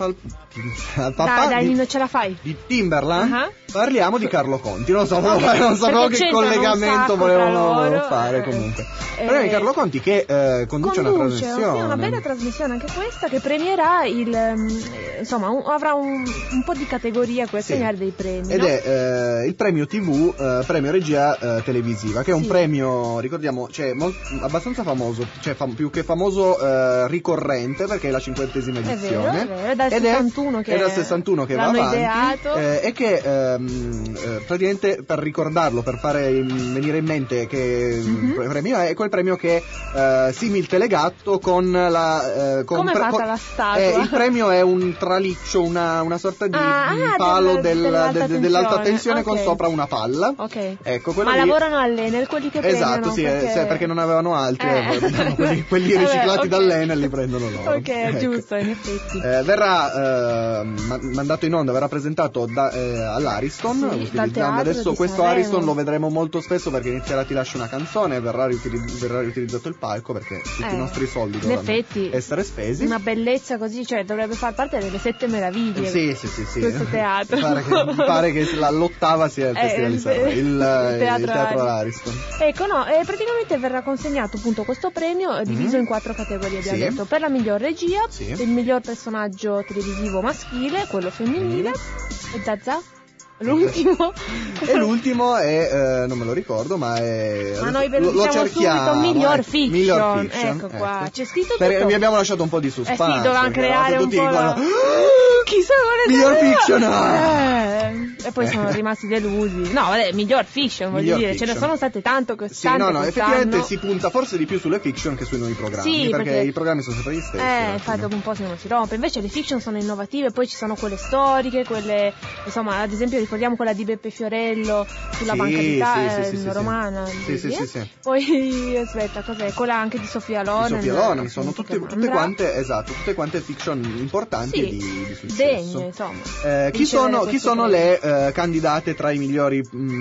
dai, non ce la fai. Di Timberland, parliamo di Carlo Conti. Non so che collegamento volevano fare comunque. Parliamo di Carlo Conti che conduce una trasmissione. Sì, una bella trasmissione anche questa che premierà avrà un po' di categoria per assegnare dei premi. Ed è il premio TV, premio regia televisiva, che è un premio, ricordiamo, abbastanza famoso, più che famoso ricorrente, perché è la 50ª edizione. È vero, è dal 61 che va avanti, ideato. E che praticamente, per ricordarlo, per fare venire in mente che premio è quel premio che simil telegatto con la come è fatta la statua? Il premio è un traliccio, una sorta di palo dell'alta tensione con sopra una palla. Ok. Ecco, ma lavorano all'Enel quelli che esatto, premiano, perché non avevano altri, quelli riciclati dall'Enel li prendono loro. Ok, ecco. Giusto, in effetti. Verrà mandato in onda, verrà presentato all'Ariston, utilizzando adesso questo Ariston lo vedremo molto spesso, perché inizierà Ti lascio una canzone, verrà riutilizzato il palco, perché tutti i nostri soldi dovranno essere spesi. Una bellezza così, dovrebbe far parte delle 7 meraviglie. Sì. Questo teatro. Mi pare che l'8ª sia il Festival di Sanremo, il teatro all'Ariston. Ecco, praticamente verrà consegnato appunto questo premio diviso in 4 categorie, abbiamo detto, per la miglior regia, il miglior personaggio televisivo maschile, quello femminile, e Zazà. L'ultimo e l'ultimo è non me lo ricordo, ma noi ve lo diciamo subito, miglior fiction. Ecco qua, c'è scritto tutto. Vi abbiamo lasciato un po' di suspense, dovevamo creare un po' chissà miglior fiction e poi sono rimasti delusi. No, vabbè, miglior fiction, voglio dire, ce ne sono state tanto quest'anno. Effettivamente si punta forse di più sulle fiction che sui nuovi programmi, perché i programmi sono sempre gli stessi. Infatti dopo un po' se non si rompe. Invece le fiction sono innovative, poi ci sono quelle storiche, quelle, insomma, ad esempio ricordiamo quella di Beppe Fiorello sulla Banca d'Italia romana. Sì. Poi aspetta, cos'è? Quella anche di Sofia Loren. Sono tutte quante fiction importanti di successo. Degne, insomma. Chi sono le candidate tra i migliori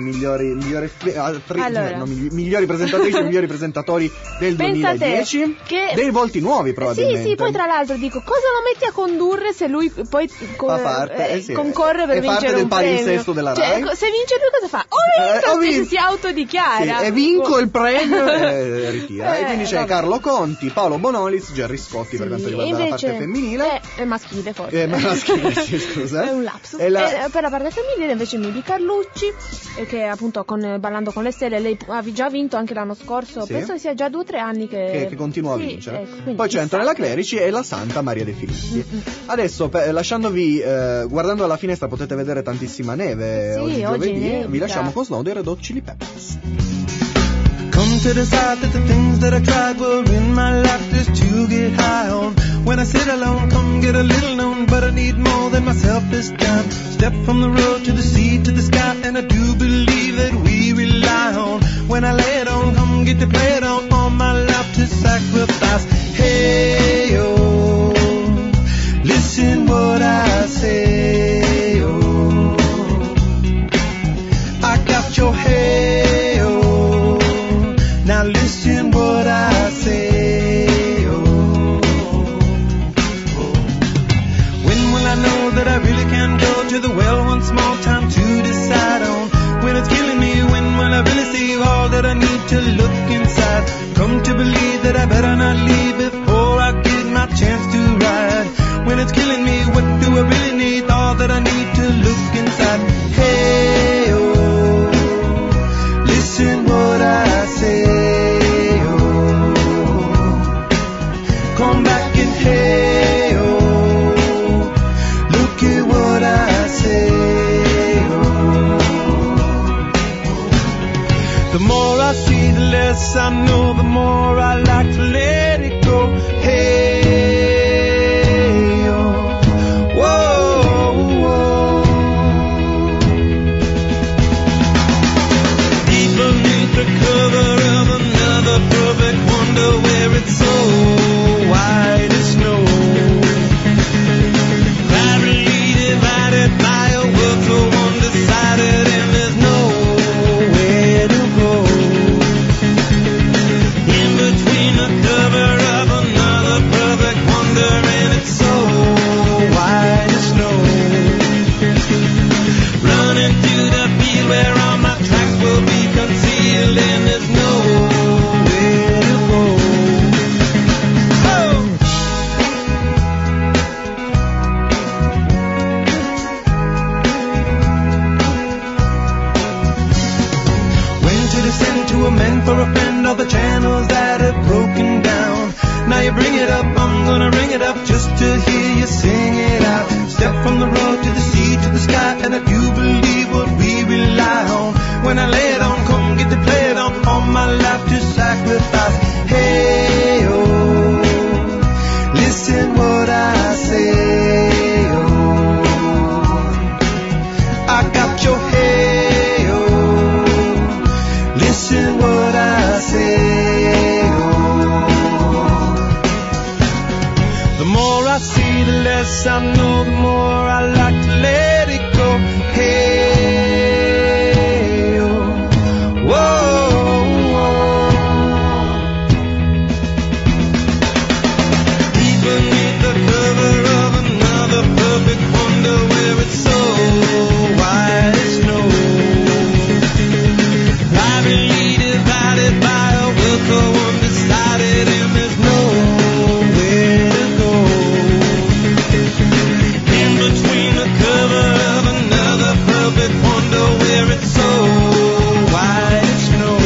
presentatrici e migliori presentatori del 2010? Dei volti nuovi, probabilmente. Sì, poi tra l'altro dico, cosa lo metti a condurre se lui poi concorre per vincere un premio? Palinsesto della Rai. Se vince lui cosa fa? Ho vinto! Si autodichiara. E vinco il premio e ritira. E quindi c'è Carlo Conti, Paolo Bonolis, Gerry Scotti per quanto riguarda la parte femminile. È maschile forse. Maschile, scusa. È un lapsus. Per la parte femminile invece Mili Carlucci, che appunto Ballando con le stelle lei ha già vinto anche l'anno scorso, penso che sia già 2 o 3 anni che continua a vincere. Ecco, poi c'è Antonella Clerici e la Santa Maria De Filippi. Adesso lasciandovi, guardando alla finestra potete vedere tantissima neve oggi giovedì, vi lasciamo con Snow dei Red Hot Chili Peppers. Come to decide that the things that I tried were in my life just to get high on. When I sit alone, come get a little known, but I need more than myself this time. Step from the road to the sea to the sky, and I do believe that we rely on. When I lay it on, come get to play it on, all my life to sacrifice. Hey, oh, listen what I say, oh, I got your hey, oh, now listen what I say, oh, when will I know that I really can go to the well one small time to decide on? When it's killing me, when will I really see all that I need to look inside? Come to believe that I better not leave before I get my chance to ride. When it's killing me, what do I really need? All that I need to look inside. Hey, oh, listen what I say, oh, come back and hey, oh, look at what I say, oh. The more I see, the less I know, the more I like to let it go. Hey, oh, whoa, whoa. Deep beneath the cover of another perfect wonder, where it's so white as snow, privately divided by a world so undecided, and there's nowhere to go. In between the cover of another Running through the field where all my tracks will be concealed, and there's nowhere to go. To amend for a friend all the channels that have broken down. Now you bring it up, I'm gonna ring it up just to hear you sing it out. Step from the road to the sea to the sky, and I do believe what we rely on. When I lay it on, come get to play it on, all my life to sacrifice. Hey, oh, listen what I say, oh, I got your hey, oh, listen what I say, oh. The more I see, the less I know, the more I like to let it go. Hey, oh, whoa, whoa. Deep beneath the cover of another perfect wonder where it's so white as snow. Privately divided by a will so undecided, and there's nowhere to go. In between the cover of another perfect wonder where it's so white as snow.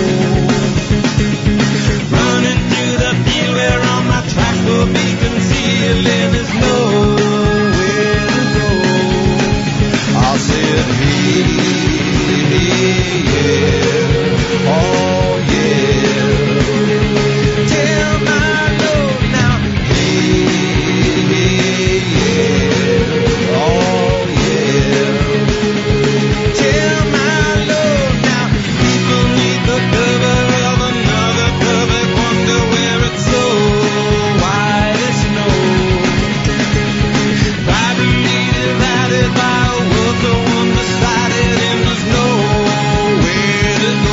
Running through the field where all my tracks will be concealed, and there's nowhere to go. I said, hey, yeah, oh yeah, tell my Lord now, hey, yeah, oh yeah, tell my Lord now, deep beneath the cover of another perfect wonder where it's so white as snow. Privately divided by a world so undecided, and there's nowhere to go.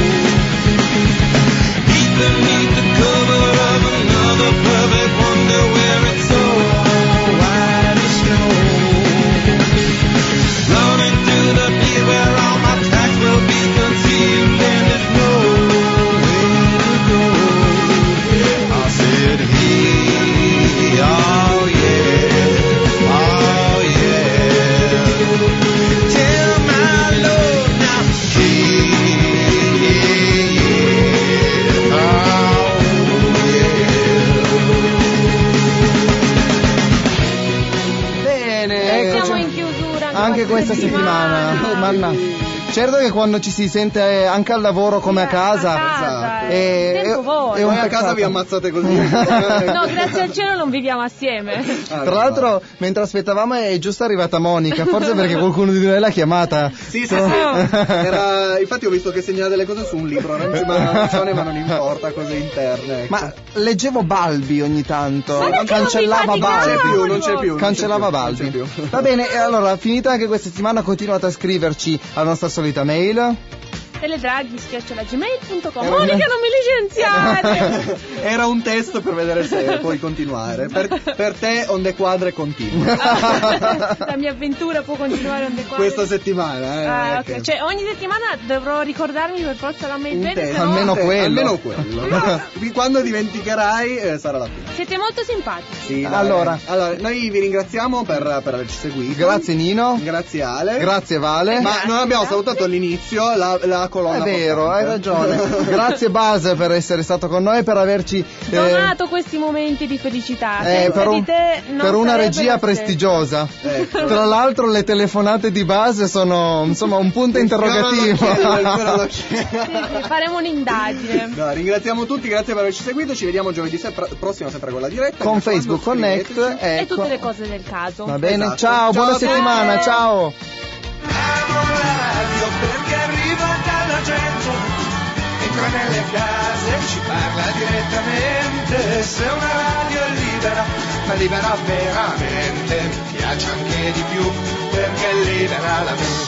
Deep beneath the cover of another perfect wonder where it's so white as snow. Running through the field where all my tracks will be concealed, and there's nowhere to go. I said, hey, oh yeah, oh yeah, tell my Lord now, hey, yeah, oh yeah. Bene, Siamo in chiusura anche questa settimana. Manna. Certo che quando ci si sente anche al lavoro come a casa, tempo voi. è un Voi a casa peccato. vi ammazzate così. No, grazie al cielo non viviamo assieme. Tra l'altro, mentre aspettavamo è giusto arrivata Monica, forse perché qualcuno di noi l'ha chiamata. Sì. Era, infatti ho visto che segnava delle cose su un libro, non sembra una ragione, ma non importa, cose interne. Ecco. Ma leggevo Balbi ogni tanto. Ma perché Cancellava non vi Balbi. faticavano? Non c'è più. Cancellava non c'è Balbi. più. Va bene, e allora, finita anche questa settimana, continuate a scriverci alla nostra solita mail. teledraghi@gmail.com. Monica, non mi licenziare! Era un test per vedere se puoi continuare. Per te onde quadre continua. La mia avventura può continuare on the quadre. Questa settimana, ok. Cioè ogni settimana dovrò ricordarmi per forza la mail, un vedi, test. se no- Almeno quello. Quando dimenticherai sarà la fine. Siete molto simpatici. Sì, dai. Allora, noi vi ringraziamo per averci seguito. grazie Nino. Grazie Ale. Grazie Vale. Ma non abbiamo salutato all'inizio la colonna. È vero, hai ragione. Grazie Base per essere stato con noi, per averci donato questi momenti di felicità. Senza per, di te non per una sarebbe regia la stessa. prestigiosa. Ecco. Tra l'altro le telefonate di Base sono insomma un punto interrogativo. Sì, faremo un'indagine. No, ringraziamo tutti, grazie per averci seguito. Ci vediamo giovedì prossimo sempre con la diretta. Con Facebook Connect, scriveteci. E ecco. tutte le cose del caso. Va bene, Esatto. ciao, buona Ciao a tutti. settimana, ciao. Amo la radio perché arriva dalla gente, entra nelle case, ci parla direttamente. Se una radio è libera, ma libera veramente, mi piace anche di più perché libera la mente.